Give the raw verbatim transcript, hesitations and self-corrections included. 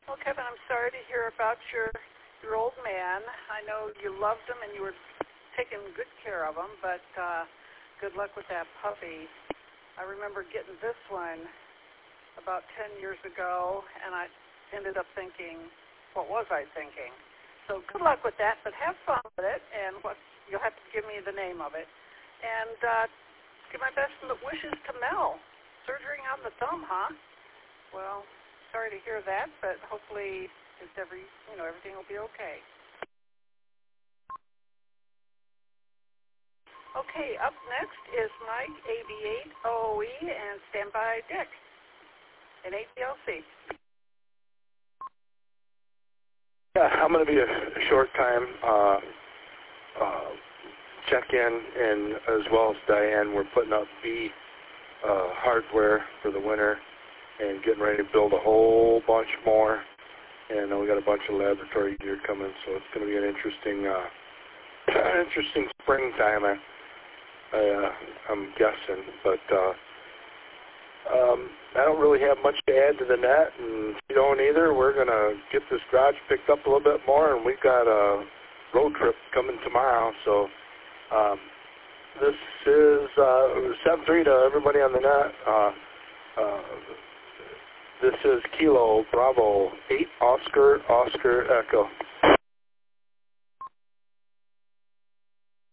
Well, Kevin, I'm sorry to hear about your your old man. I know you loved him and you were taking good care of him, but uh, good luck with that puppy. I remember getting this one about ten years ago, and I ended up thinking, what was I thinking? So good luck with that, but have fun with it, and what you'll have to give me the name of it. And uh, give my best wishes to Mel. Surgery on the thumb, huh? Well, sorry to hear that, but hopefully it's every, you know, everything will be okay. Okay, up next is Mike, A B eight O O E, and standby Dick in A T L C. Yeah, I'm going to be a, a short time uh, uh, check-in, and as well as Diane, we're putting up B uh, hardware for the winter and getting ready to build a whole bunch more. And uh, we got a bunch of laboratory gear coming, so it's going to be an interesting, uh, interesting springtime. I, I, uh, I'm guessing, but uh, um, I don't really have much to add to the net, and you don't either. We're going to get this garage picked up a little bit more, and we've got a road trip coming tomorrow. So um, this is uh, seven three to everybody on the net. Uh, uh, this is Kilo Bravo eight Oscar Oscar Echo.